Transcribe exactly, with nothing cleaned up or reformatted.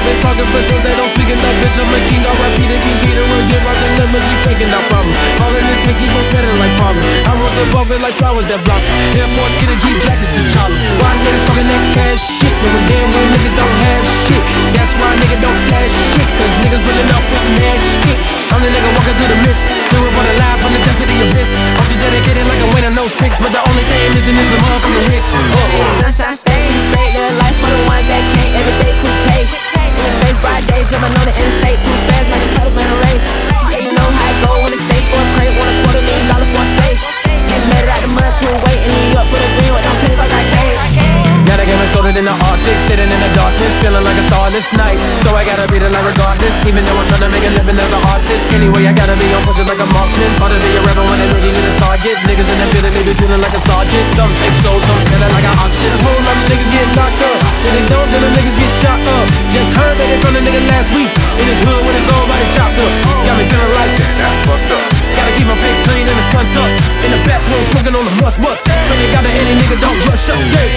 I've been talking for those that don't speak enough, bitch. I'm a king, I repeat it, King Gator, and give out the limits, we taking our problems. All in this hit, keep on spreading like pollen. I rose above it like flowers that blossom. Air Force, get a G, black is the Charlie. Why niggas talking that cash shit, when we damn well niggas don't have shit. That's why niggas don't flash shit, cause niggas pulling up with mad shit. I'm the nigga walking through the mist, still up on the live from the depths of the abyss. I'm too dedicated like a winner, no six, but the only thing missing is a motherfucking rich. Uh. Sunshine stay, great little life for the ones that can't. Everyday coupe, in the face bright day, jumping on the interstate, too fast, man, caught up in a race. Yeah, you know how it go when it stays for a crate, want a quarter million dollars for a space. Just made it out the mud to a weight, in New York for the green with them plays like I can't. Now the game is colder than the Arctic, sitting in the darkness, feeling like a starless night. So I gotta beat it like regardless, even though I'm trying to make a living as an artist. Anyway, I gotta be on punches like a marksman, hard to be a rebel when they really need a target. Niggas in the building, they be feeling like a sergeant. Some take souls, some sell it like an auction. Whole lot of niggas get knocked up, when they don't, then the niggas get shot up. Just heard that they found a nigga last week, in his hood with his own body chopped up. Got me feeling like that, that's fucked up. Gotta keep my face clean and the cunt up, in the back room smoking on the must must. When you got a any nigga, don't rush up, hey.